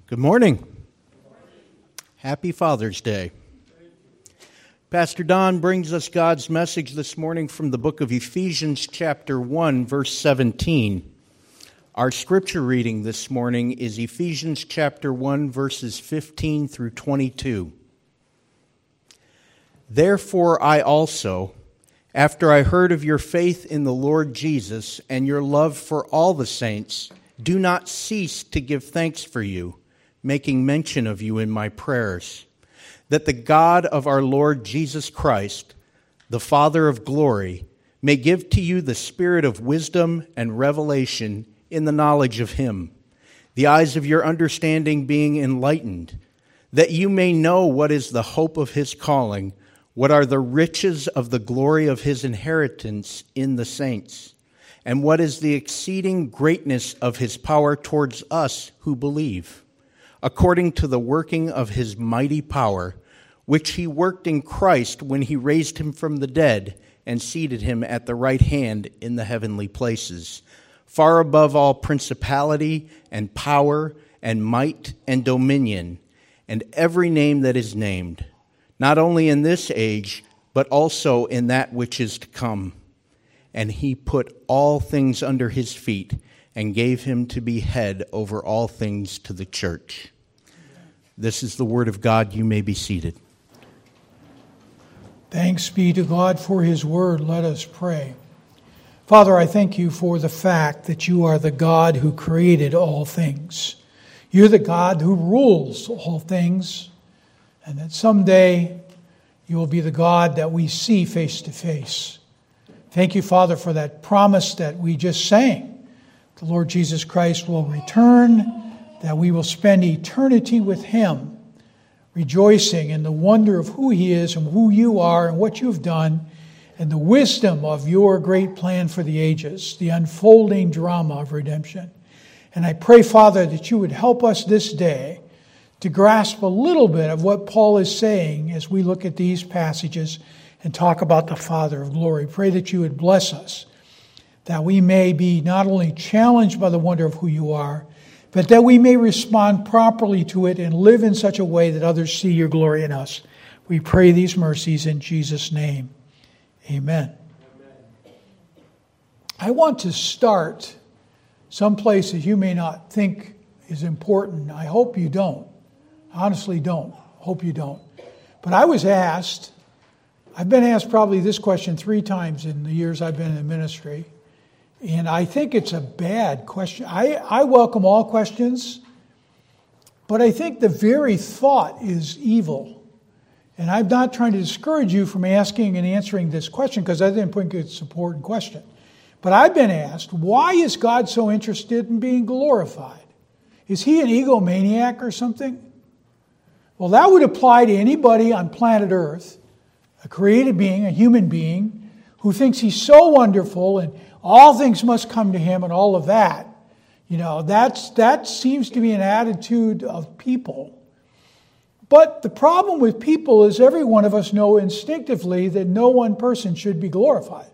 Good morning. Happy Father's Day. Pastor Don brings us God's message this morning from the book of Ephesians chapter 1, verse 17. Our scripture reading this morning is Ephesians chapter 1, verses 15 through 22. Therefore I also, after I heard of your faith in the Lord Jesus and your love for all the saints, do not cease to give thanks for you, making mention of you in my prayers, that the God of our Lord Jesus Christ, the Father of glory, may give to you the spirit of wisdom and revelation in the knowledge of him, the eyes of your understanding being enlightened, that you may know what is the hope of his calling, what are the riches of the glory of his inheritance in the saints, and what is the exceeding greatness of his power towards us who believe, according to the working of his mighty power, which he worked in Christ when he raised him from the dead and seated him at the right hand in the heavenly places, far above all principality and power and might and dominion, and every name that is named, not only in this age, but also in that which is to come. And he put all things under his feet and gave him to be head over all things to the church. This is the word of God. You may be seated. Thanks be to God for his word. Let us pray. Father, I thank you for the fact that you are the God who created all things. You're the God who rules all things, and that someday you will be the God that we see face to face. Thank you, Father, for that promise that we just sang. The Lord Jesus Christ will return, that we will spend eternity with him, rejoicing in the wonder of who he is and who you are and what you've done, and the wisdom of your great plan for the ages, the unfolding drama of redemption. And I pray, Father, that you would help us this day to grasp a little bit of what Paul is saying as we look at these passages and talk about the Father of glory. Pray that you would bless us, that we may be not only challenged by the wonder of who you are, but that we may respond properly to it and live in such a way that others see your glory in us. We pray these mercies in Jesus' name. Amen. I want to start someplace that you may not think is important. I hope you don't. I honestly don't. Hope you don't. But I've been asked probably this question 3 times in the years I've been in ministry. And I think it's a bad question. I welcome all questions, but I think the very thought is evil. And I'm not trying to discourage you from asking and answering this question, because I didn't think it's an important question. But I've been asked, why is God so interested in being glorified? Is he an egomaniac or something? Well, that would apply to anybody on planet Earth, a created being, a human being, who thinks he's so wonderful and all things must come to him and all of that. You know, that seems to be an attitude of people. But the problem with people is every one of us know instinctively that no one person should be glorified.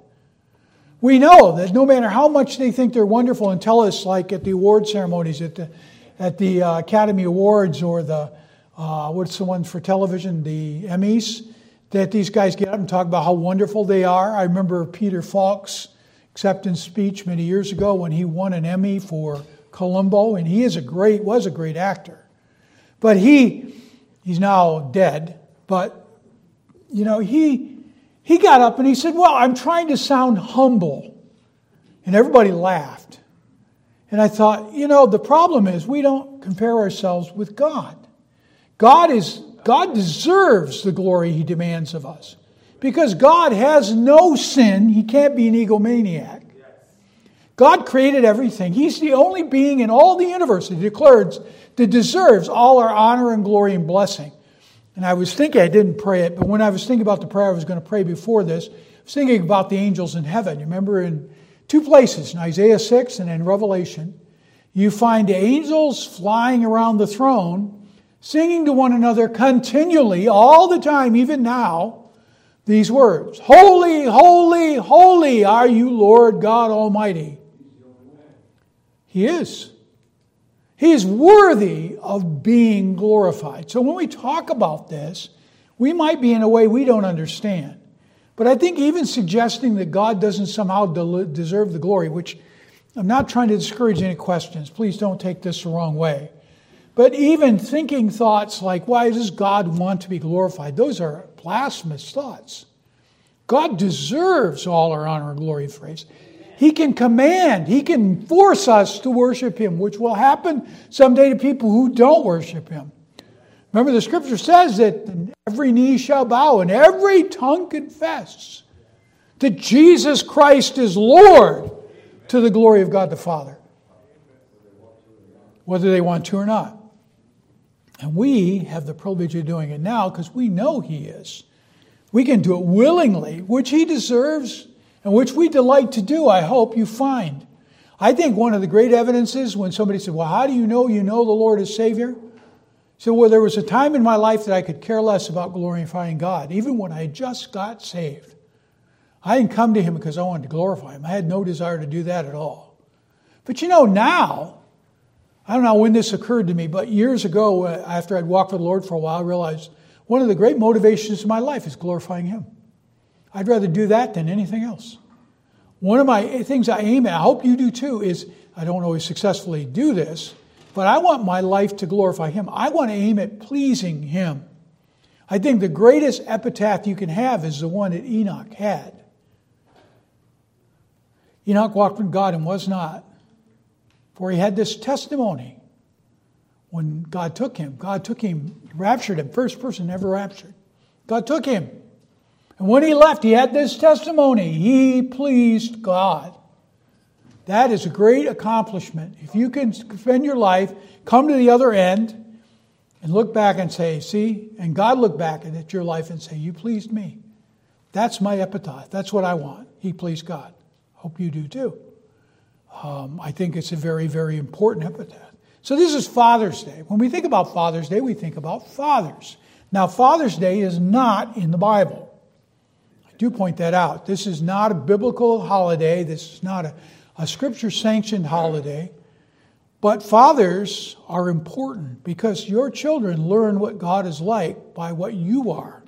We know that no matter how much they think they're wonderful and tell us, like at the award ceremonies, at the Academy Awards or the, what's the one for television, the Emmys, that these guys get up and talk about how wonderful they are. I remember Peter Falk's acceptance speech many years ago when he won an Emmy for Columbo, and he was a great actor. But he's now dead. But, you know, he got up and he said, well, I'm trying to sound humble. And everybody laughed. And I thought, you know, the problem is we don't compare ourselves with God. God deserves the glory he demands of us. Because God has no sin, he can't be an egomaniac. God created everything. He's the only being in all the universe, he declares, that deserves all our honor and glory and blessing. And I was thinking, I didn't pray it, but when I was thinking about the prayer I was going to pray before this, I was thinking about the angels in heaven. You remember in 2 places, in Isaiah 6 and in Revelation, you find angels flying around the throne, singing to one another continually, all the time, even now, these words, holy, holy, holy are you, Lord God Almighty. He is. He is worthy of being glorified. So when we talk about this, we might be in a way we don't understand. But I think even suggesting that God doesn't somehow deserve the glory, which I'm not trying to discourage any questions. Please don't take this the wrong way. But even thinking thoughts like, why does God want to be glorified? Those are blasphemous thoughts. God deserves all our honor and glory and praise. He can command, He can force us to worship Him, which will happen someday to people who don't worship Him. Remember, the Scripture says that every knee shall bow and every tongue confess that Jesus Christ is Lord to the glory of God the Father, whether they want to or not. And we have the privilege of doing it now because we know He is. We can do it willingly, which He deserves and which we delight to do, I hope you find. I think one of the great evidences when somebody said, well, how do you know the Lord is Savior? So, well, there was a time in my life that I could care less about glorifying God, even when I just got saved. I didn't come to Him because I wanted to glorify Him. I had no desire to do that at all. But now, I don't know when this occurred to me, but years ago, after I'd walked with the Lord for a while, I realized one of the great motivations of my life is glorifying Him. I'd rather do that than anything else. One of my things I aim at, I hope you do too, is I don't always successfully do this, but I want my life to glorify Him. I want to aim at pleasing Him. I think the greatest epitaph you can have is the one that Enoch had. Enoch walked with God and was not, for he had this testimony. When God took him, raptured him, first person ever raptured. God took him. And when he left, he had this testimony. He pleased God. That is a great accomplishment. If you can spend your life, come to the other end, and look back and say, see, and God look back at your life and say, you pleased me. That's my epitaph. That's what I want. He pleased God. Hope you do too. I think it's a very, very important epitaph. So this is Father's Day. When we think about Father's Day, we think about fathers. Now, Father's Day is not in the Bible. I do point that out. This is not a biblical holiday. This is not a Scripture-sanctioned holiday. But fathers are important because your children learn what God is like by what you are.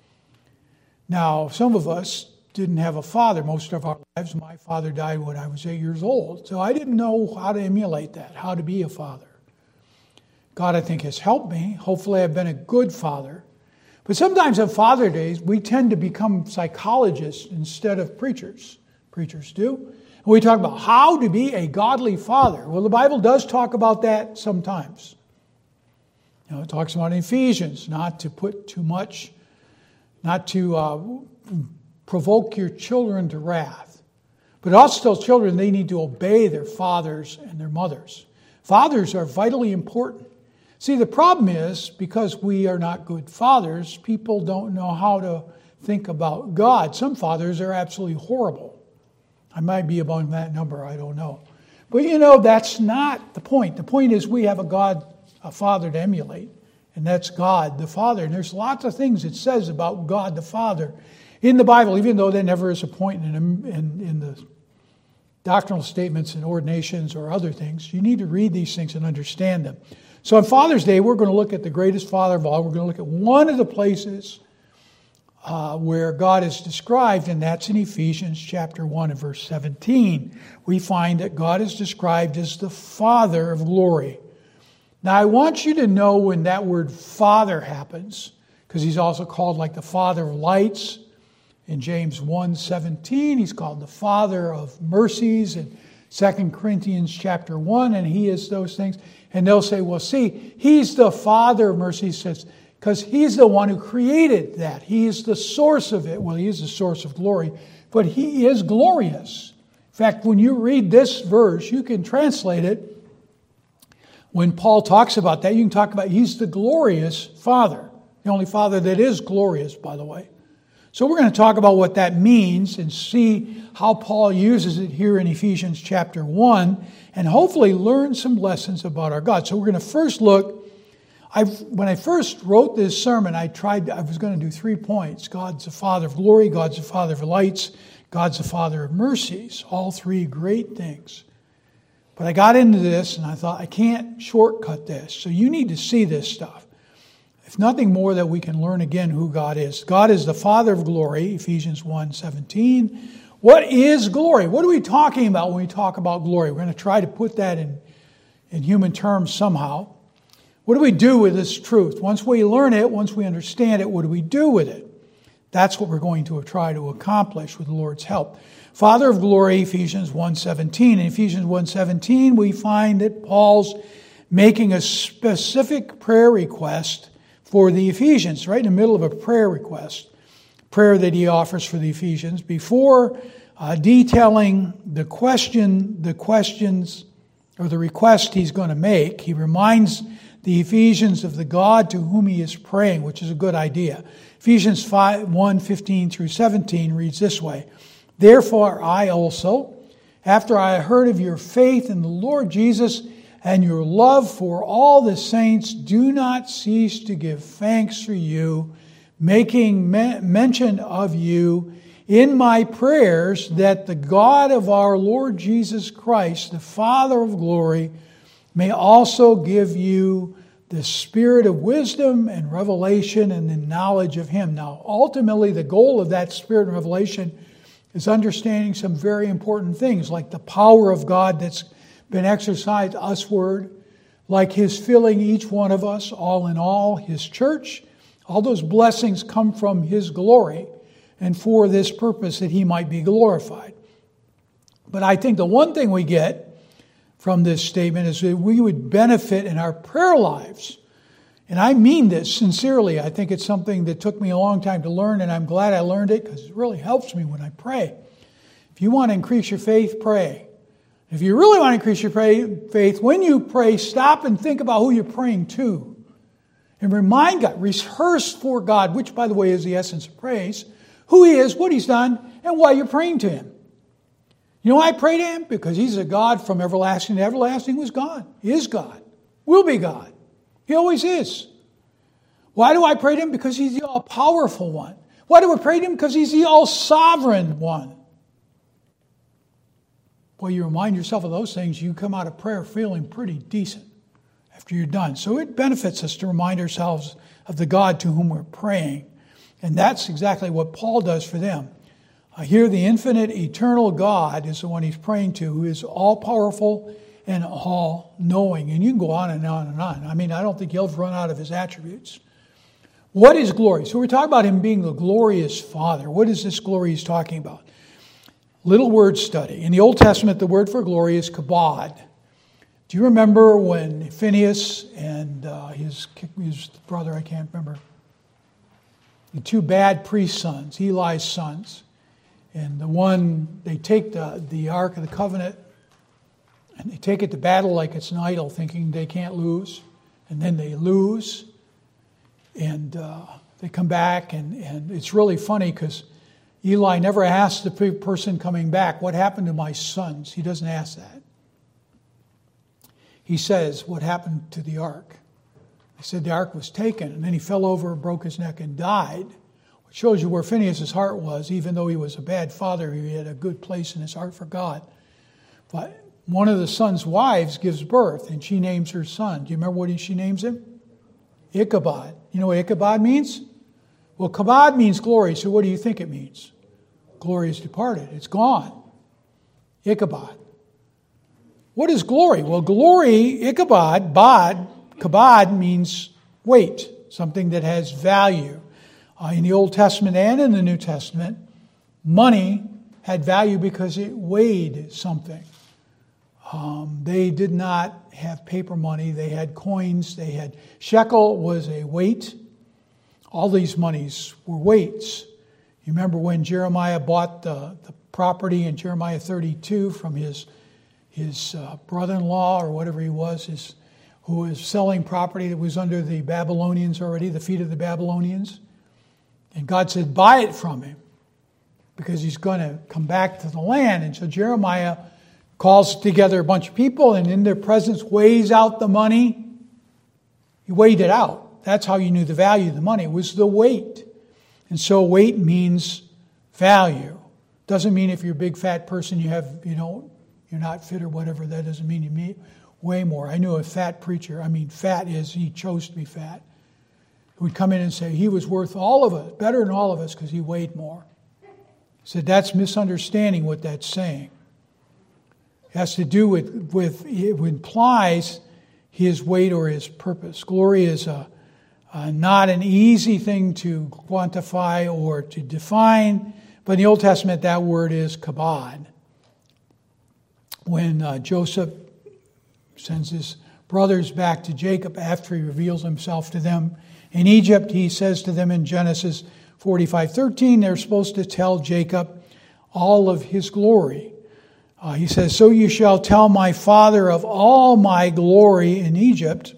Now, some of us didn't have a father most of our lives. My father died when I was 8 years old. So I didn't know how to emulate that, how to be a father. God, I think, has helped me. Hopefully I've been a good father. But sometimes on Father's Day, we tend to become psychologists instead of preachers. Preachers do. And we talk about how to be a godly father. Well, the Bible does talk about that sometimes. It talks about in Ephesians, not to put too much, not to provoke your children to wrath. But also tells children they need to obey their fathers and their mothers. Fathers are vitally important. See, the problem is, because we are not good fathers, people don't know how to think about God. Some fathers are absolutely horrible. I might be among that number, I don't know. But that's not the point. The point is we have a father to emulate, and that's God the Father. And there's lots of things it says about God the Father in the Bible, even though there never is a point in the doctrinal statements and ordinations or other things. You need to read these things and understand them. So on Father's Day, we're going to look at the greatest father of all. We're going to look at one of the places where God is described, and that's in Ephesians chapter 1 and verse 17. We find that God is described as the Father of glory. Now, I want you to know when that word Father happens, because He's also called like the Father of lights. In James 1:17, He's called the Father of mercies. In 2 Corinthians chapter 1, and He is those things. And they'll say, well, see, He's the Father of mercies, because He's the one who created that. He is the source of it. Well, He is the source of glory, but He is glorious. In fact, when you read this verse, you can translate it. When Paul talks about that, you can talk about He's the glorious Father. The only Father that is glorious, by the way. So we're going to talk about what that means and see how Paul uses it here in Ephesians chapter 1 and hopefully learn some lessons about our God. So we're going to first look. When I first wrote this sermon, I was going to do 3 points. God's the Father of glory, God's the Father of lights, God's the Father of mercies. All three great things. But I got into this and I thought, I can't shortcut this. So you need to see this stuff. If nothing more, that we can learn again who God is. God is the Father of glory, Ephesians 1:17. What is glory? What are we talking about when we talk about glory? We're going to try to put that in human terms somehow. What do we do with this truth? Once we learn it, once we understand it, what do we do with it? That's what we're going to try to accomplish with the Lord's help. Father of glory, Ephesians 1:17. In Ephesians 1:17, we find that Paul's making a specific prayer request for the Ephesians, right in the middle of a prayer request, prayer that he offers for the Ephesians. Before detailing the request he's going to make, he reminds the Ephesians of the God to whom he is praying, which is a good idea. Ephesians 1:15 through 17 reads this way: Therefore I also, after I heard of your faith in the Lord Jesus and your love for all the saints, do not cease to give thanks for you, making mention of you in my prayers, that the God of our Lord Jesus Christ, the Father of glory, may also give you the spirit of wisdom and revelation and the knowledge of Him. Now, ultimately, the goal of that spirit of revelation is understanding some very important things, like the power of God that's been exercised usward, like His filling each one of us, all in all, His church. All those blessings come from His glory, and for this purpose, that He might be glorified. But I think the one thing we get from this statement is that we would benefit in our prayer lives. And I mean this sincerely. I think it's something that took me a long time to learn, and I'm glad I learned it because it really helps me when I pray. If you want to increase your faith, pray. If you really want to increase your faith, when you pray, stop and think about who you're praying to. And remind God, rehearse for God, which, by the way, is the essence of praise, who He is, what He's done, and why you're praying to Him. You know why I pray to Him? Because He's a God from everlasting to everlasting was God. He is God. Will be God. He always is. Why do I pray to Him? Because He's the all-powerful one. Why do I pray to Him? Because He's the all-sovereign one. Well, you remind yourself of those things, you come out of prayer feeling pretty decent after you're done. So it benefits us to remind ourselves of the God to whom we're praying. And that's exactly what Paul does for them. Here, the infinite, eternal God is the one he's praying to, who is all-powerful and all-knowing. And you can go on and on and on. I mean, I don't think you'll ever run out of His attributes. What is glory? So we're talking about Him being the glorious Father. What is this glory he's talking about? Little word study. In the Old Testament, the word for glory is kabod. Do you remember when Phinehas and his brother, I can't remember, the two bad priest sons, Eli's sons, and the one, they take the Ark of the Covenant and they take it to battle like it's an idol, thinking they can't lose, and then they lose, and they come back, and it's really funny because Eli never asks the person coming back, what happened to my sons? He doesn't ask that. He says, what happened to the ark? He said the ark was taken, and then he fell over, broke his neck, and died. Which shows you where Phinehas' heart was. Even though he was a bad father, he had a good place in his heart for God. But one of the son's wives gives birth, and she names her son. Do you remember what she names him? Ichabod. You know what Ichabod means? Well, kabod means glory, so what do you think it means? Glory is departed. It's gone. Ichabod. What is glory? Well, glory, Ichabod, kabod means weight, something that has value. In the Old Testament and in the New Testament, money had value because it weighed something. They did not have paper money. They had coins. They had shekel was a weight. All these monies were weights. You remember when Jeremiah bought the property in Jeremiah 32 from his brother-in-law or whatever he was, who was selling property that was under the Babylonians already, the feet of the Babylonians. And God said, buy it from him because he's going to come back to the land. And so Jeremiah calls together a bunch of people and in their presence weighs out the money. He weighed it out. That's how you knew the value of the money. It was the weight. And so weight means value. Doesn't mean if you're a big fat person you don't you're not fit or whatever. That doesn't mean you weigh more. I knew a fat preacher. Fat is he chose to be fat. Who would come in and say he was worth all of us, better than all of us because he weighed more. He said that's misunderstanding what that's saying. It has to do with it implies his weight or his purpose. Glory is not an easy thing to quantify or to define, but in the Old Testament that word is kabod. When Joseph sends his brothers back to Jacob after he reveals himself to them in Egypt, he says to them in Genesis 45:13, they're supposed to tell Jacob all of his glory. He says, so you shall tell my father of all my glory in Egypt.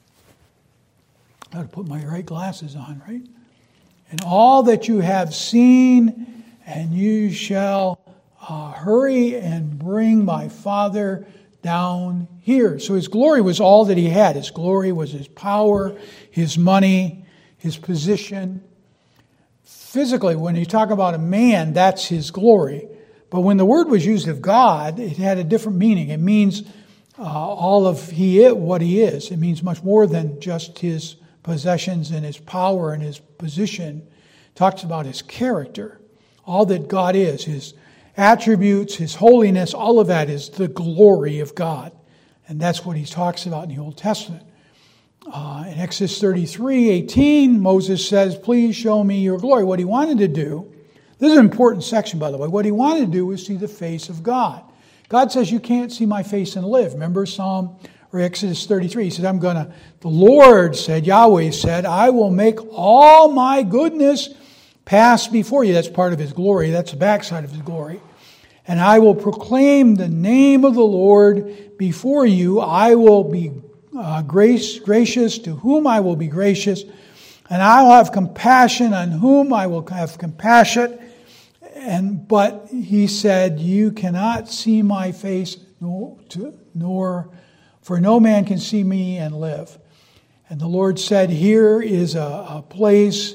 I got to put my right glasses on, right? And all that you have seen, and you shall hurry and bring my father down here. So his glory was all that he had. His glory was his power, his money, his position. Physically, when you talk about a man, that's his glory. But when the word was used of God, it had a different meaning. It means all of what he is. It means much more than just his possessions and his power and his position. It talks about his character. All that God is, his attributes, his holiness, all of that is the glory of God. And that's what he talks about in the Old Testament. In Exodus 33:18, Moses says, please show me your glory. What he wanted to do, this is an important section, by the way. What he wanted to do was see the face of God. God says, you can't see my face and live. Remember Exodus 33. He said, the Lord said, Yahweh said, I will make all my goodness pass before you. That's part of his glory. That's the backside of his glory. And I will proclaim the name of the Lord before you. I will be gracious to whom I will be gracious. And I will have compassion on whom I will have compassion. But he said, you cannot see my face, nor for no man can see me and live. And the Lord said, here is a place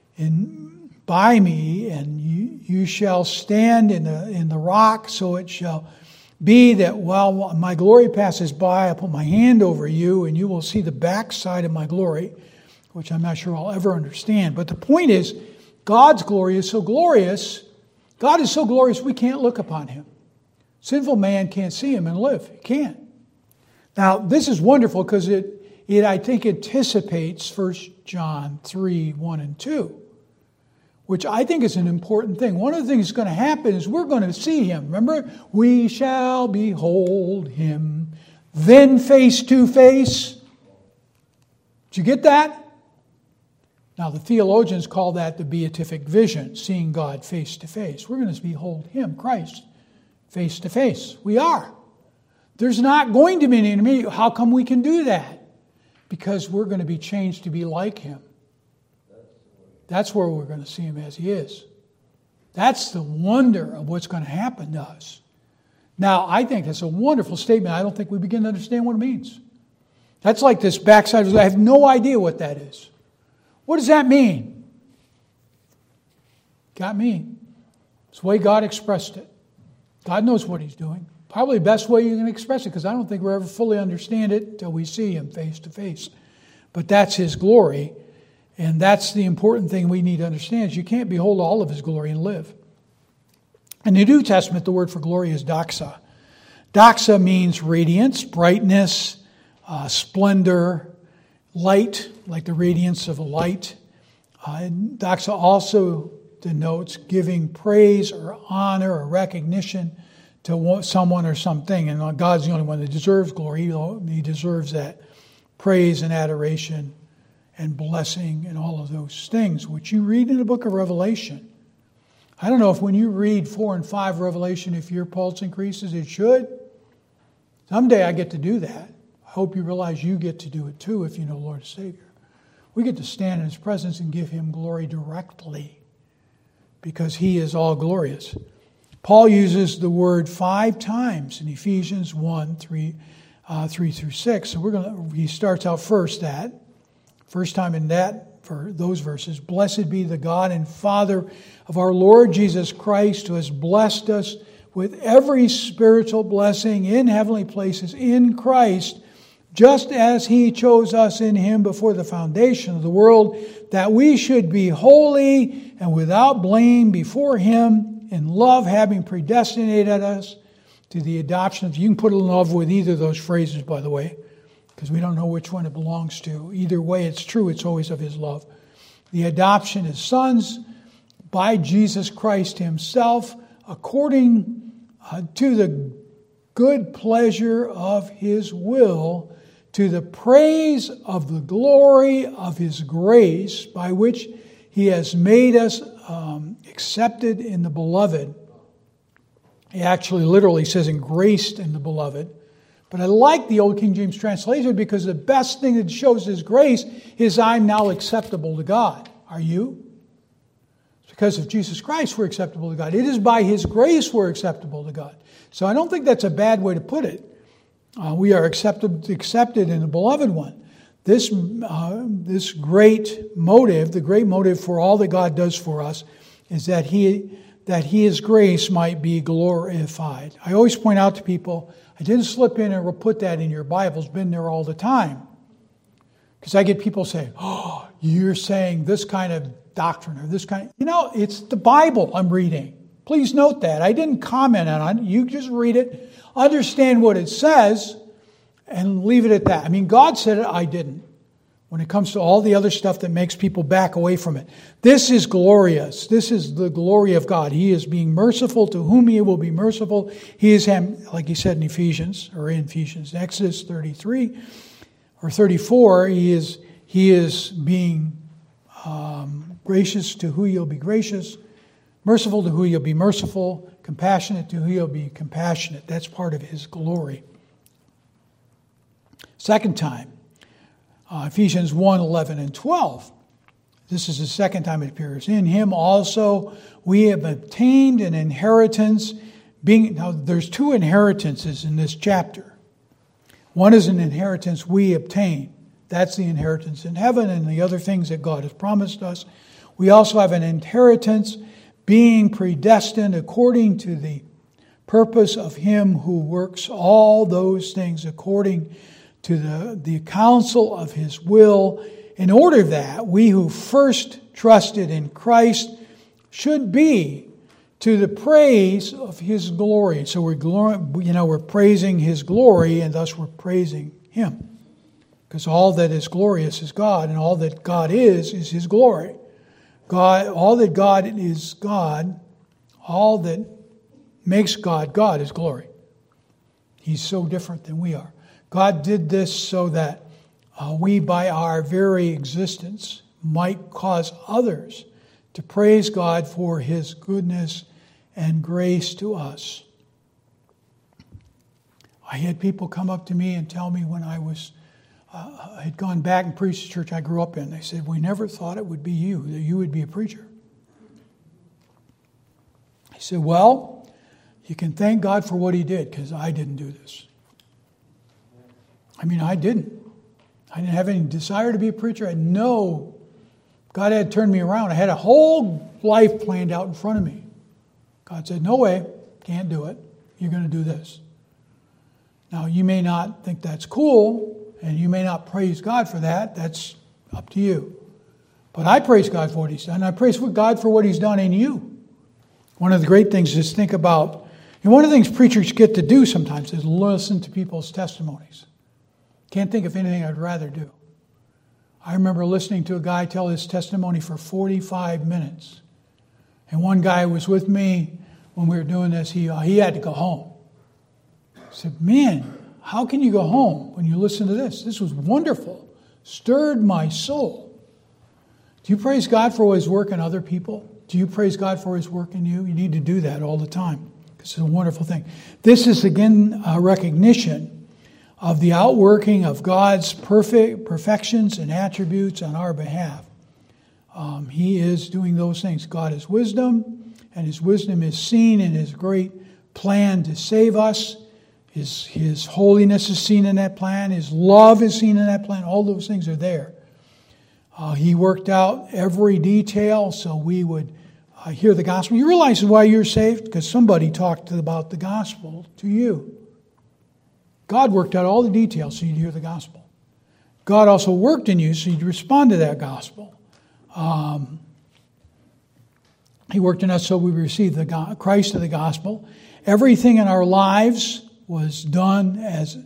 by me, and you shall stand in the rock, so it shall be that while my glory passes by, I put my hand over you, and you will see the backside of my glory, which I'm not sure I'll ever understand. But the point is, God's glory is so glorious. God is so glorious we can't look upon him. Sinful man can't see him and live. He can't. Now, this is wonderful because it I think anticipates 1 John 3:1 and 2, which I think is an important thing. One of the things that's going to happen is we're going to see him. Remember, we shall behold him then face to face. Did you get that? Now, the theologians call that the beatific vision, seeing God face to face. We're going to behold him, Christ, face to face. We are. There's not going to be an intermediate. How come we can do that? Because we're going to be changed to be like him. That's where we're going to see him as he is. That's the wonder of what's going to happen to us. Now, I think that's a wonderful statement. I don't think we begin to understand what it means. That's like this backside. I have no idea what that is. What does that mean? Got me. It's the way God expressed it. God knows what he's doing. Probably the best way you can express it, because I don't think we'll ever fully understand it until we see him face to face. But that's his glory, and that's the important thing we need to understand, is you can't behold all of his glory and live. In the New Testament, the word for glory is doxa. Doxa means radiance, brightness, splendor, light, like the radiance of a light. Doxa also denotes giving praise or honor or recognition to someone or something. And God's the only one that deserves glory. He deserves that praise and adoration and blessing and all of those things, which you read in the book of Revelation. I don't know if when you read 4 and 5 Revelation, if your pulse increases, it should. Someday I get to do that. I hope you realize you get to do it too if you know Lord and Savior. We get to stand in his presence and give him glory directly because he is all glorious. Paul uses the word 5 times in Ephesians 1, 3 through 6. So he starts out first time in that, for those verses. Blessed be the God and Father of our Lord Jesus Christ, who has blessed us with every spiritual blessing in heavenly places in Christ, just as He chose us in Him before the foundation of the world, that we should be holy and without blame before Him in love, having predestinated us to the adoption of... You can put in love with either of those phrases, by the way, because we don't know which one it belongs to. Either way, it's true. It's always of His love. The adoption as sons by Jesus Christ Himself, according to the good pleasure of His will, to the praise of the glory of His grace, by which He has made us accepted in the Beloved. He actually literally says engraced in the Beloved. But I like the Old King James translation because the best thing that shows His grace is I'm now acceptable to God. Are you? It's because of Jesus Christ we're acceptable to God. It is by His grace we're acceptable to God. So I don't think that's a bad way to put it. We are accepted in the Beloved One. This great motive, the great motive for all that God does for us, is that His grace might be glorified. I always point out to people, I didn't slip in and put that in your Bible. It's been there all the time. Because I get people saying, oh, you're saying this kind of doctrine or this kind of... it's the Bible I'm reading. Please note that. I didn't comment on it. You just read it, understand what it says, and leave it at that. I mean, God said it, I didn't. When it comes to all the other stuff that makes people back away from it. This is glorious. This is the glory of God. He is being merciful to whom He will be merciful. He is, like He said in Ephesians, Exodus 33 or 34, He is being gracious to who He'll be gracious, merciful to who He'll be merciful, compassionate to who He'll be compassionate. That's part of His glory. Second time, Ephesians 1, 11 and 12. This is the second time it appears. In Him also we have obtained an inheritance. Now, there's two inheritances in this chapter. One is an inheritance we obtain. That's the inheritance in heaven and the other things that God has promised us. We also have an inheritance being predestined according to the purpose of Him who works all those things according to the counsel of His will, in order that we who first trusted in Christ should be to the praise of His glory. So we're praising His glory, and thus we're praising Him. Because all that is glorious is God, and all that God is His glory. All that God is God, all that makes God God is glory. He's so different than we are. God did this so that we, by our very existence, might cause others to praise God for His goodness and grace to us. I had people come up to me and tell me when I had gone back and preached the church I grew up in. They said, we never thought it would be you, that you would be a preacher. I said, well, you can thank God for what He did, because I didn't do this. I mean, I didn't. I didn't have any desire to be a preacher. God had turned me around. I had a whole life planned out in front of me. God said, no way, can't do it. You're going to do this. Now, you may not think that's cool, and you may not praise God for that. That's up to you. But I praise God for what He's done. I praise God for what He's done in you. One of the great things is think about, and one of the things preachers get to do sometimes is listen to people's testimonies. Can't think of anything I'd rather do. I remember listening to a guy tell his testimony for 45 minutes. And one guy was with me when we were doing this. He had to go home. I said, man, how can you go home when you listen to this? This was wonderful. Stirred my soul. Do you praise God for His work in other people? Do you praise God for His work in you? You need to do that all the time. It's a wonderful thing. This is, again, a recognition of the outworking of God's perfections and attributes on our behalf. He is doing those things. God is wisdom, and His wisdom is seen in His great plan to save us. His holiness is seen in that plan. His love is seen in that plan. All those things are there. He worked out every detail so we would hear the gospel. You realize why you're saved? Because somebody talked about the gospel to you. God worked out all the details so you'd hear the gospel. God also worked in you so you'd respond to that gospel. He worked in us so we received the Christ of the gospel. Everything in our lives was done as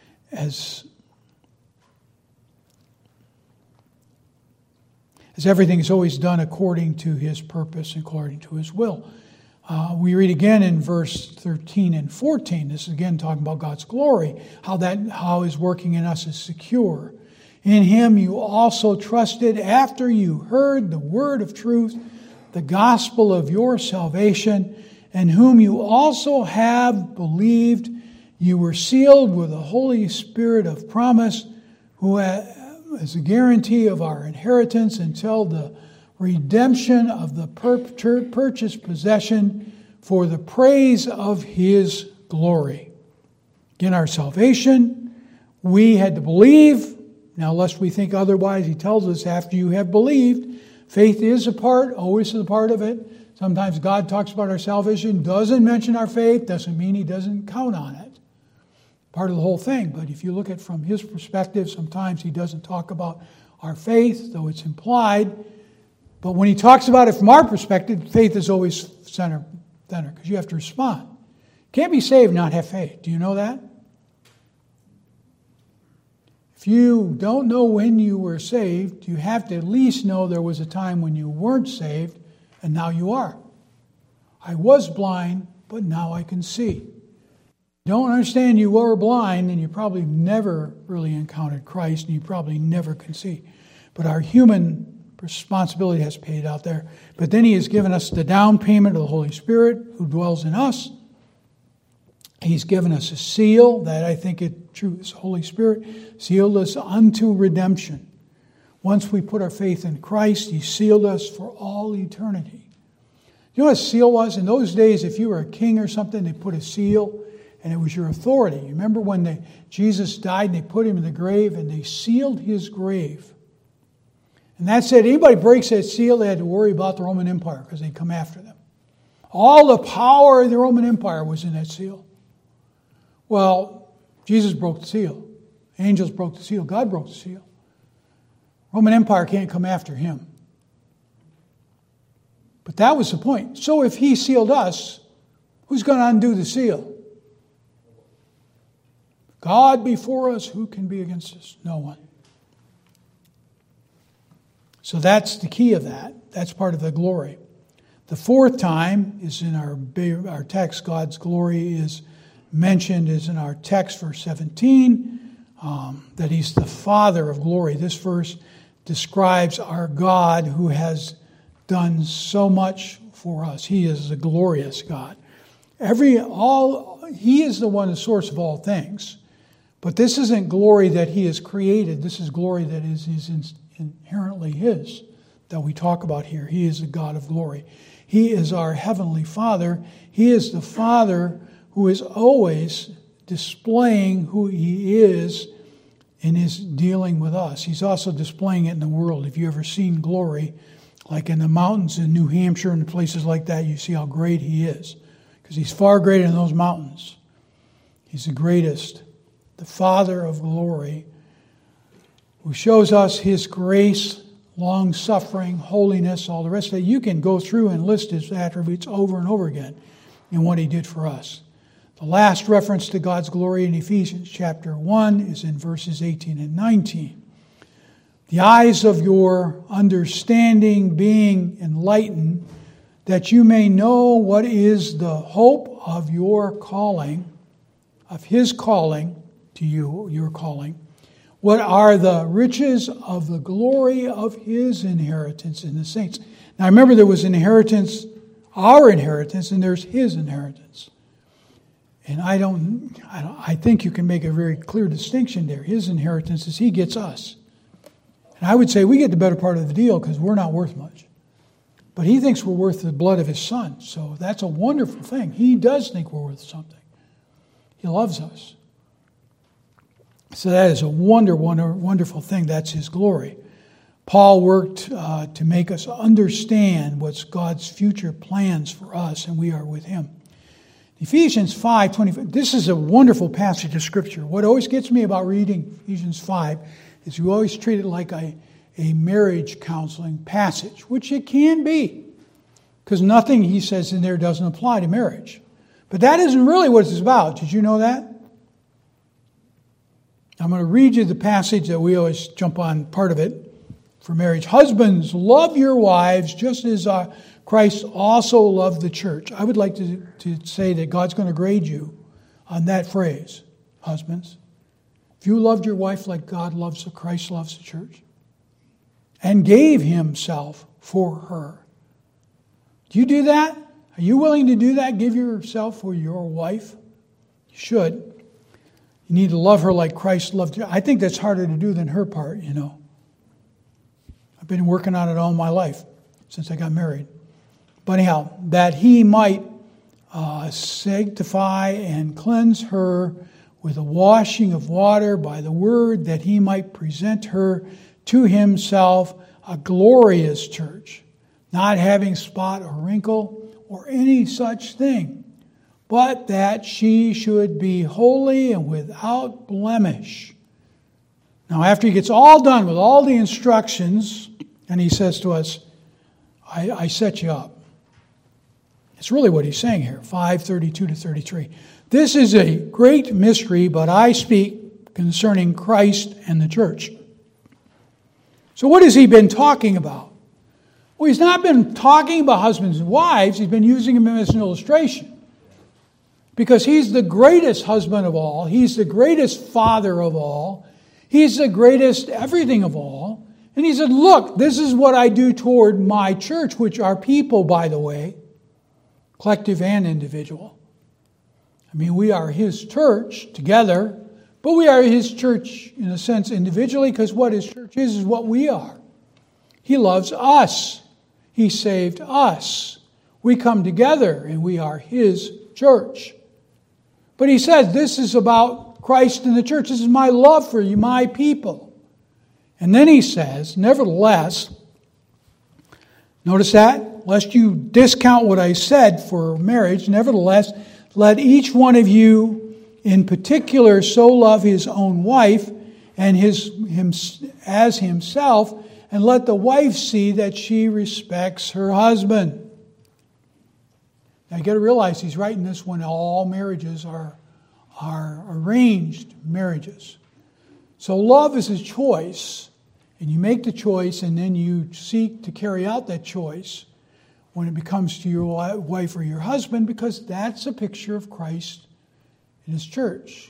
everything is always done according to His purpose and according to His will. We read again in verse 13 and 14. This is again talking about God's glory, how His working in us is secure. In Him you also trusted after you heard the word of truth, the gospel of your salvation, and whom you also have believed. You were sealed with the Holy Spirit of promise, who is a guarantee of our inheritance until the redemption of the purchased possession for the praise of His glory. In our salvation, we had to believe. Now, lest we think otherwise, He tells us after you have believed, faith is a part, always a part of it. Sometimes God talks about our salvation, doesn't mention our faith, doesn't mean He doesn't count on it. Part of the whole thing. But if you look at it from His perspective, sometimes He doesn't talk about our faith, though it's implied. But when He talks about it from our perspective, faith is always center, because you have to respond. You can't be saved and not have faith. Do you know that? If you don't know when you were saved, you have to at least know there was a time when you weren't saved, and now you are. I was blind, but now I can see. Don't understand you were blind, and you probably never really encountered Christ, and you probably never can see. But our human responsibility has paid out there. But then He has given us the down payment of the Holy Spirit who dwells in us. He's given us a seal that I think it true is the Holy Spirit, sealed us unto redemption. Once we put our faith in Christ, He sealed us for all eternity. You know what a seal was? In those days, if you were a king or something, they put a seal, and it was your authority. You remember when Jesus died and they put Him in the grave and they sealed His grave. And that said, anybody breaks that seal, they had to worry about the Roman Empire because they'd come after them. All the power of the Roman Empire was in that seal. Well, Jesus broke the seal. Angels broke the seal. God broke the seal. Roman Empire can't come after Him. But that was the point. So if He sealed us, who's going to undo the seal? God before us, who can be against us? No one. So that's the key of that. That's part of the glory. The fourth time is in our text. God's glory is mentioned is in our text, verse 17, that He's the Father of glory. This verse describes our God who has done so much for us. He is a glorious God. He is the one, the source of all things. But this isn't glory that He has created. This is glory that is inherently His, that we talk about here. He is the God of glory. He is our Heavenly Father. He is the Father who is always displaying who He is in His dealing with us. He's also displaying it in the world. If you've ever seen glory, like in the mountains in New Hampshire and places like that, you see how great He is. Because He's far greater than those mountains. He's the greatest, the Father of glory, who shows us His grace, long-suffering, holiness, all the rest of it. You can go through and list His attributes over and over again in what He did for us. The last reference to God's glory in Ephesians chapter 1 is in verses 18 and 19. The eyes of your understanding being enlightened, that you may know what is the hope of your calling, of His calling to you, your calling. What are the riches of the glory of His inheritance in the saints? Now remember, there was inheritance, our inheritance, and there's His inheritance. And I think you can make a very clear distinction there. His inheritance is He gets us. And I would say we get the better part of the deal because we're not worth much. But He thinks we're worth the blood of His Son. So that's a wonderful thing. He does think we're worth something. He loves us. So that is a wonderful thing. That's His glory. Paul worked to make us understand what's God's future plans for us, and we are with him. Ephesians 5:25. This is a wonderful passage of Scripture. What always gets me about reading Ephesians 5 is we always treat it like a marriage counseling passage, which it can be, because nothing he says in there doesn't apply to marriage. But that isn't really what it's about. Did you know that? I'm going to read you the passage that we always jump on part of it for marriage. Husbands, love your wives just as Christ also loved the church. I would like to say that God's going to grade you on that phrase, husbands. If you loved your wife like Christ loves the church, and gave himself for her. Do you do that? Are you willing to do that? Give yourself for your wife? You should. You need to love her like Christ loved her. I think that's harder to do than her part, you know. I've been working on it all my life since I got married. But anyhow, that he might sanctify and cleanse her with a washing of water by the word, that he might present her to himself a glorious church, not having spot or wrinkle or any such thing, but that she should be holy and without blemish. Now, after he gets all done with all the instructions, and he says to us, I set you up. It's really what he's saying here, 5:32-33. This is a great mystery, but I speak concerning Christ and the church. So what has he been talking about? Well, he's not been talking about husbands and wives. He's been using them as an illustration. Because he's the greatest husband of all. He's the greatest father of all. He's the greatest everything of all. And he said, look, this is what I do toward my church, which are people, by the way, collective and individual. I mean, we are his church together, but we are his church, in a sense, individually, because what his church is what we are. He loves us. He saved us. We come together, and we are his church. But he says, this is about Christ and the church. This is my love for you, my people. And then he says, nevertheless, notice that, lest you discount what I said for marriage, nevertheless, let each one of you in particular so love his own wife and as himself, and let the wife see that she respects her husband. Now you got to realize he's writing this when all marriages are arranged marriages. So love is a choice, and you make the choice, and then you seek to carry out that choice when it becomes to your wife or your husband, because that's a picture of Christ in his church.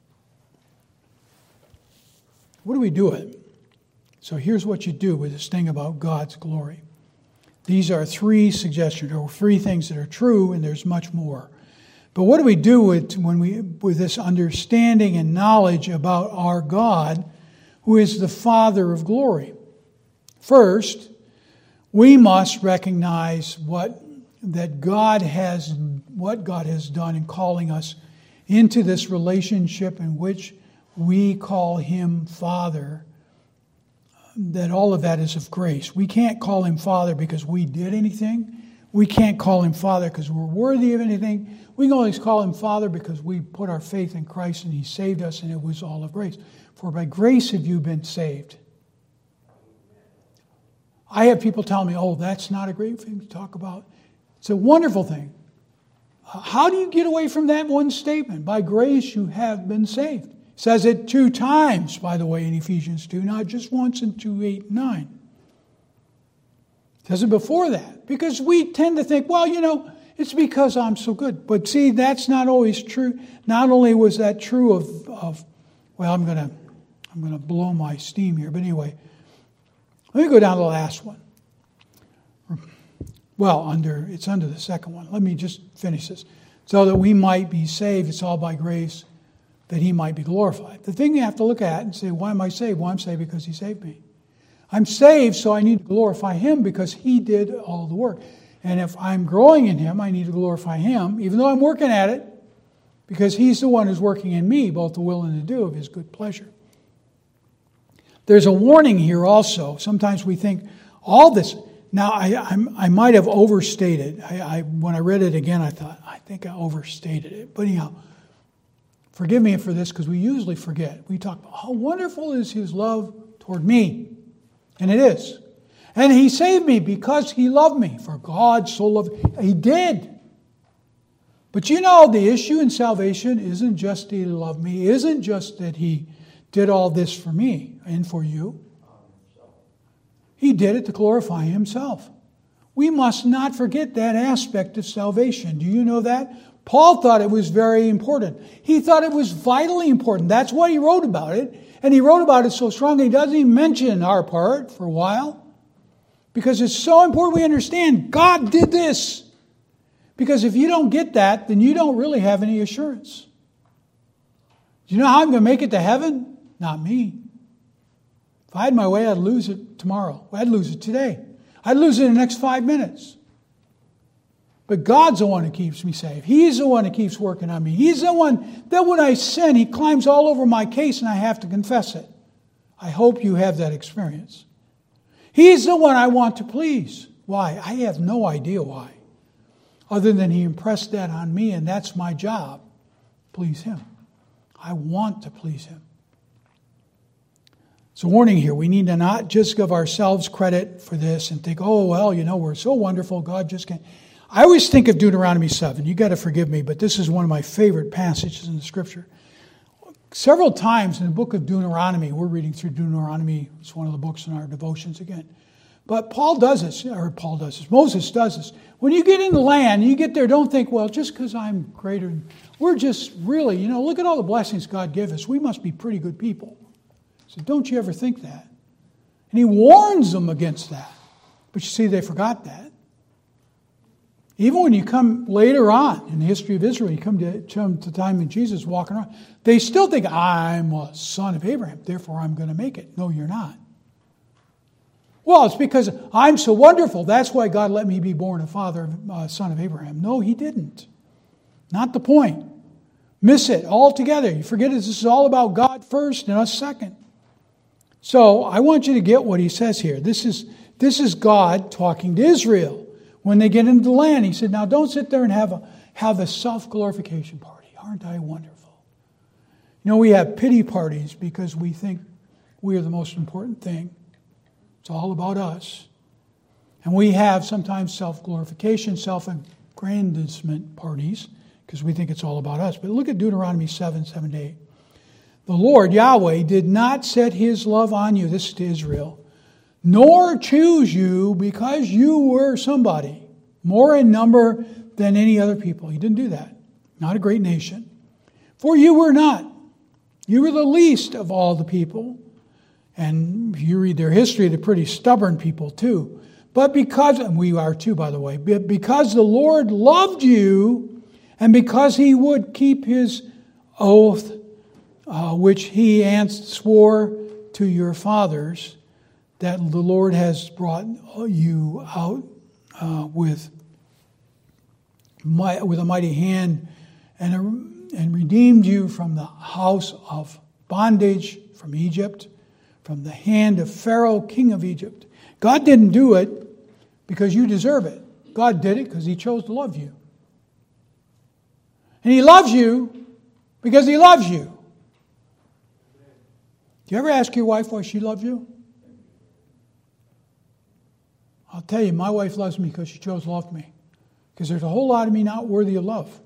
What do we do with it? So here's what you do with this thing about God's glory. These are three suggestions, or three things that are true, and there's much more. But what do we do with this understanding and knowledge about our God, who is the Father of glory? First, we must recognize what God has done in calling us into this relationship in which we call him Father, that all of that is of grace. We can't call him Father because we did anything. We can't call him Father because we're worthy of anything. We can always call him Father because we put our faith in Christ and he saved us, and it was all of grace. For by grace have you been saved. I have people tell me, oh, that's not a great thing to talk about. It's a wonderful thing. How do you get away from that one statement? By grace you have been saved. It says it 2 times, by the way, in Ephesians 2, not just once in 2:8-9. It says it before that, because we tend to think, well, it's because I'm so good. But see, that's not always true. Not only was that true of well, I'm going to blow my steam here, but anyway, let me go down to the last one. Well, it's under the second one. Let me just finish this. So that we might be saved, it's all by grace, that he might be glorified. The thing you have to look at and say, why am I saved? Well, I'm saved because he saved me. I'm saved, so I need to glorify him because he did all the work. And if I'm growing in him, I need to glorify him, even though I'm working at it, because he's the one who's working in me, both the will and the do of his good pleasure. There's a warning here also. Sometimes we think all this. Now, I might have overstated. When I read it again, I thought, I think I overstated it. But anyhow, forgive me for this because we usually forget. We talk about how wonderful is His love toward me. And it is. And He saved me because He loved me. For God so loved. He did. But you know, the issue in salvation isn't just that He loved me. Isn't just that He did all this for me and for you. He did it to glorify Himself. We must not forget that aspect of salvation. Do you know that? Paul thought it was very important. He thought it was vitally important. That's why he wrote about it. And he wrote about it so strongly, he doesn't even mention our part for a while. Because it's so important we understand God did this. Because if you don't get that, then you don't really have any assurance. Do you know how I'm going to make it to heaven? Not me. If I had my way, I'd lose it tomorrow. I'd lose it today. I'd lose it in the next 5 minutes. But God's the one who keeps me safe. He's the one who keeps working on me. He's the one that when I sin, He climbs all over my case and I have to confess it. I hope you have that experience. He's the one I want to please. Why? I have no idea why. Other than He impressed that on me, and that's my job. Please Him. I want to please Him. It's a warning here. We need to not just give ourselves credit for this and think, oh, well, we're so wonderful. God just can't. I always think of Deuteronomy 7. You got to forgive me, but this is one of my favorite passages in the Scripture. Several times in the book of Deuteronomy, we're reading through Deuteronomy. It's one of the books in our devotions again. But Moses does this. When you get in the land, you get there, don't think, well, just because I'm greater. We're just really, look at all the blessings God gave us. We must be pretty good people. So don't you ever think that. And He warns them against that. But you see, they forgot that. Even when you come later on in the history of Israel, you come to the time when Jesus is walking around, they still think, I'm a son of Abraham, therefore I'm going to make it. No, you're not. Well, it's because I'm so wonderful. That's why God let me be born a son of Abraham. No, He didn't. Not the point. Miss it altogether. You forget this is all about God first and us second. So I want you to get what He says here. This is God talking to Israel. When they get into the land, He said, now don't sit there and have a self-glorification party. Aren't I wonderful? We have pity parties because we think we are the most important thing. It's all about us. And we have sometimes self-glorification, self-aggrandizement parties because we think it's all about us. But look at Deuteronomy 7:7-8. The Lord, Yahweh, did not set His love on you, this is to Israel, nor choose you because you were somebody, more in number than any other people. He didn't do that. Not a great nation. For you were not. You were the least of all the people. And if you read their history, they're pretty stubborn people too. But because, and we are too, by the way, because the Lord loved you, and because He would keep His oath, which He swore to your fathers, that the Lord has brought you out with a mighty hand and redeemed you from the house of bondage, from Egypt, from the hand of Pharaoh, king of Egypt. God didn't do it because you deserve it. God did it because He chose to love you. And He loves you because He loves you. Do you ever ask your wife why she loves you? I'll tell you, my wife loves me because she chose to love me. Because there's a whole lot of me not worthy of love.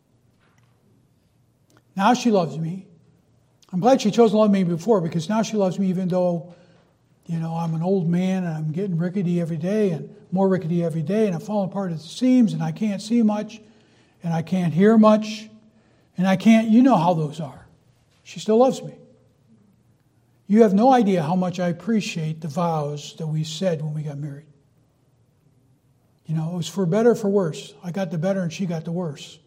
Now she loves me. I'm glad she chose to love me before, because now she loves me even though, I'm an old man and I'm getting rickety every day and more rickety every day and I'm falling apart at the seams and I can't see much and I can't hear much and I can't, you know how those are. She still loves me. You have no idea how much I appreciate the vows that we said when we got married. It was for better or for worse. I got the better and she got the worse.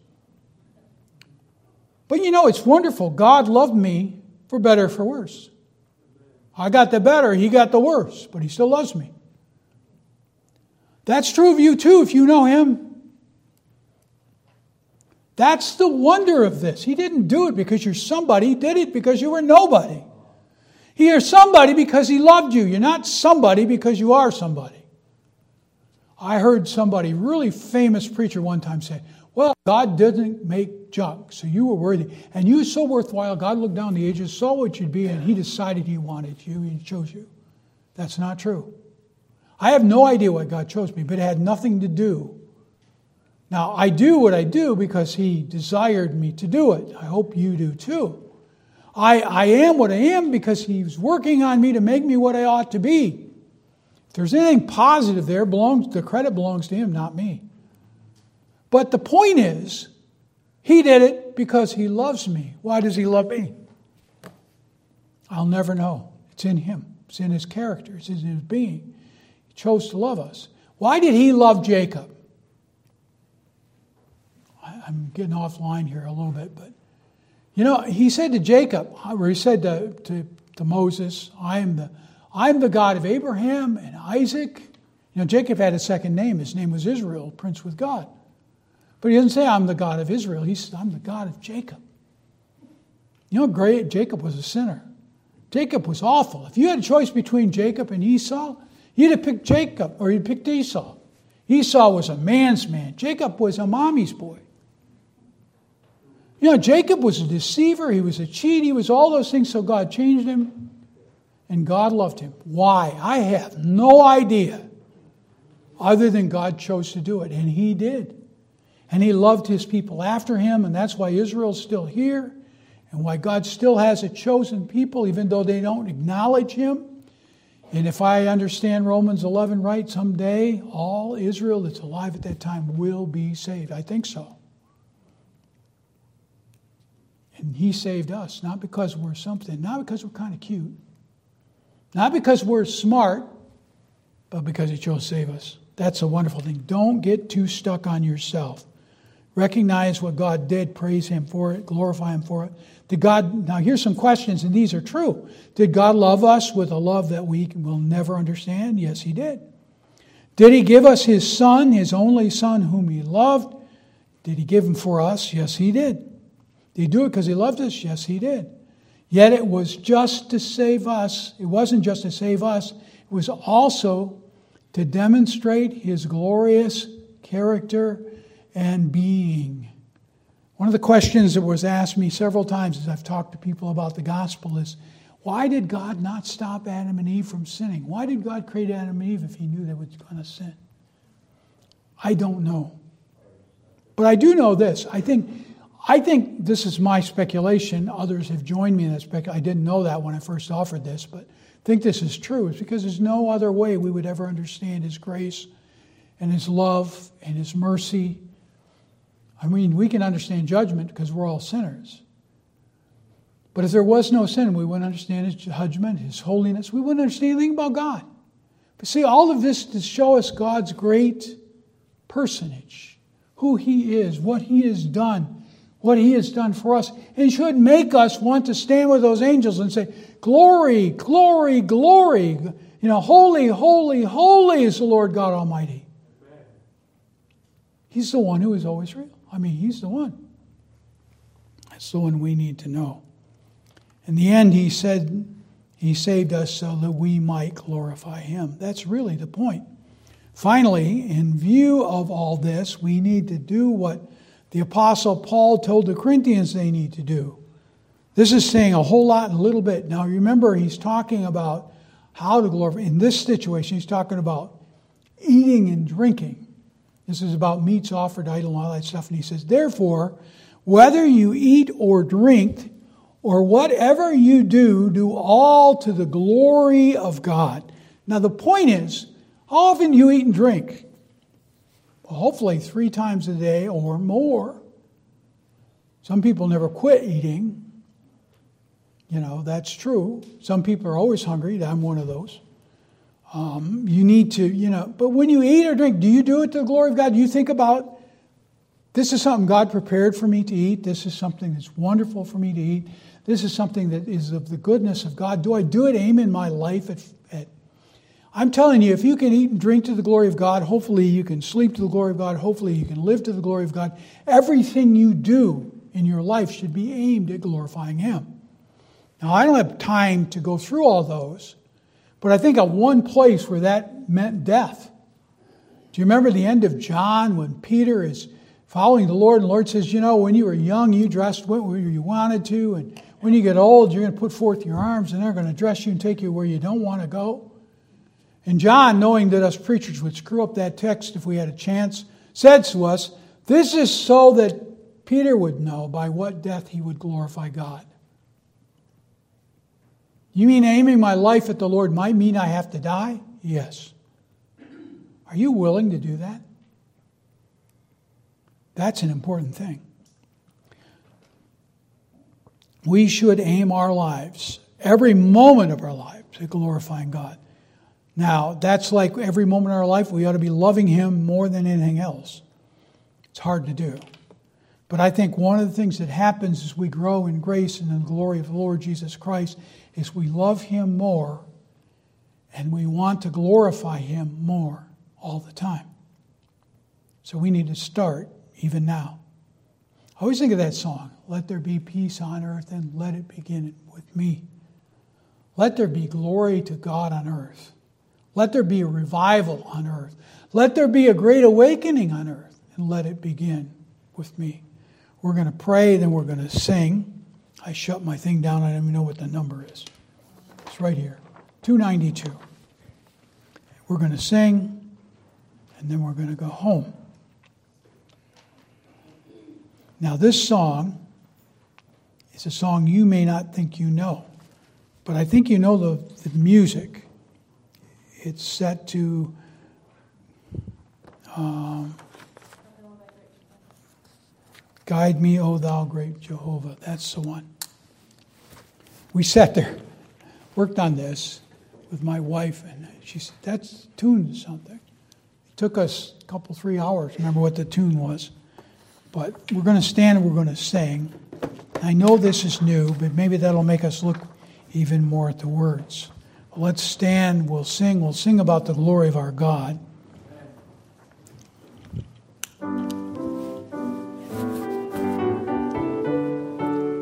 But it's wonderful. God loved me for better or for worse. I got the better, He got the worse, but He still loves me. That's true of you too if you know Him. That's the wonder of this. He didn't do it because you're somebody. He did it because you were nobody. You're somebody because he loved you. You're not somebody because you are somebody. I heard somebody, really famous preacher one time say, well, God didn't make junk, so you were worthy. And you were so worthwhile, God looked down the ages, saw what you'd be, and he decided he wanted you, and he chose you. That's not true. I have no idea why God chose me, but it had nothing to do. Now, I do what I do because he desired me to do it. I hope you do too. I am what I am because he's working on me to make me what I ought to be. If there's anything positive there, the credit belongs to him, not me. But the point is, he did it because he loves me. Why does he love me? I'll never know. It's in him. It's in his character. It's in his being. He chose to love us. Why did he love Jacob? I'm getting offline here a little bit, but he said to Jacob, or he said to Moses, I am the God of Abraham and Isaac. Jacob had a second name. His name was Israel, prince with God. But he doesn't say, I'm the God of Israel. He says, I'm the God of Jacob. Great Jacob was a sinner. Jacob was awful. If you had a choice between Jacob and Esau, you'd have picked Jacob, or you'd picked Esau. Esau was a man's man. Jacob was a mommy's boy. Jacob was a deceiver. He was a cheat. He was all those things, so God changed him. And God loved him. Why? I have no idea. Other than God chose to do it. And he did. And he loved his people after him. And that's why Israel's still here. And why God still has a chosen people, even though they don't acknowledge him. And if I understand Romans 11 right, someday all Israel that's alive at that time will be saved. I think so. And he saved us, not because we're something, not because we're kind of cute, not because we're smart, but because he chose to save us. That's a wonderful thing. Don't get too stuck on yourself. Recognize what God did, praise him for it, glorify him for it. Now here's some questions, and these are true. Did God love us with a love that we will never understand? Yes, he did. Did he give us his son, his only son whom he loved? Did he give him for us? Yes, he did. Did he do it because he loved us? Yes, he did. Yet it was just to save us. It wasn't just to save us. It was also to demonstrate his glorious character and being. One of the questions that was asked me several times as I've talked to people about the gospel is, why did God not stop Adam and Eve from sinning? Why did God create Adam and Eve if he knew they were going to sin? I don't know. But I do know this. I think this is my speculation. Others have joined me in that speculation. I didn't know that when I first offered this, but I think this is true. It's because there's no other way we would ever understand his grace and his love and his mercy. I mean, we can understand judgment because we're all sinners. But if there was no sin, we wouldn't understand his judgment, his holiness. We wouldn't understand anything about God. But see, all of this to show us God's great personage, who he is, what he has done. What he has done for us. It should make us want to stand with those angels and say, glory, glory, glory. Holy, holy, holy is the Lord God Almighty. He's the one who is always real. He's the one. That's the one we need to know. In the end, he said he saved us so that we might glorify him. That's really the point. Finally, in view of all this, we need to do what the Apostle Paul told the Corinthians they need to do. This is saying a whole lot in a little bit. Now remember, he's talking about how to glorify. In this situation, he's talking about eating and drinking. This is about meats offered idol and all that stuff. And he says, therefore, whether you eat or drink, or whatever you do, do all to the glory of God. Now the point is, how often do you eat and drink? Hopefully 3 times a day or more. Some people never quit eating. That's true. Some people are always hungry. I'm one of those. You need to, but when you eat or drink, do you do it to the glory of God? Do you think about, this is something God prepared for me to eat. This is something that's wonderful for me to eat. This is something that is of the goodness of God. Do I do it aim in my life at I'm telling you, if you can eat and drink to the glory of God, hopefully you can sleep to the glory of God, hopefully you can live to the glory of God. Everything you do in your life should be aimed at glorifying him. Now, I don't have time to go through all those, but I think of one place where that meant death. Do you remember the end of John when Peter is following the Lord, and the Lord says, when you were young, you dressed where you wanted to, and when you get old, you're going to put forth your arms, and they're going to dress you and take you where you don't want to go. And John, knowing that us preachers would screw up that text if we had a chance, said to us, this is so that Peter would know by what death he would glorify God. You mean aiming my life at the Lord might mean I have to die? Yes. Are you willing to do that? That's an important thing. We should aim our lives, every moment of our lives, at glorifying God. Now, that's like every moment of our life, we ought to be loving Him more than anything else. It's hard to do. But I think one of the things that happens as we grow in grace and in the glory of the Lord Jesus Christ is we love Him more and we want to glorify Him more all the time. So we need to start even now. I always think of that song, let there be peace on earth and let it begin with me. Let there be glory to God on earth. Let there be a revival on earth. Let there be a great awakening on earth and let it begin with me. We're going to pray, then we're going to sing. I shut my thing down. I don't even know what the number is. It's right here, 292. We're going to sing, and then we're going to go home. Now, this song is a song you may not think you know, but I think you know the music. It's set to Guide Me, O Thou Great Jehovah. That's the one. We sat there, worked on this with my wife, and she said, that's tuned to something. It took us a couple, 3 hours to remember what the tune was. But we're going to stand and we're going to sing. I know this is new, but maybe that'll make us look even more at the words. Let's stand, we'll sing about the glory of our God.